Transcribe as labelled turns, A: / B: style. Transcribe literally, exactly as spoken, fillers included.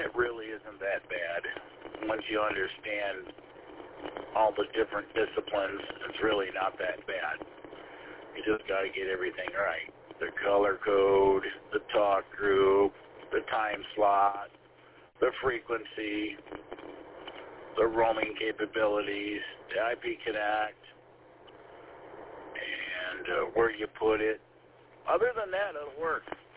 A: it really isn't that bad. Once you understand all the different disciplines, it's really not that bad. You just got to get everything right. The color code, the talk group, the time slot, the frequency, the roaming capabilities, the I P Connect, and uh, where you put it. Other than that, it'll work.